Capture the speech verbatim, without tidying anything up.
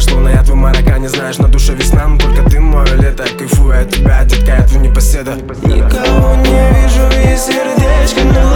улетаешь, словно я твой марака. Не знаешь, на душе весна, но только ты мое лето. Я кайфую от тебя, детка, я твой непоседа. Никого не вижу и сердечко на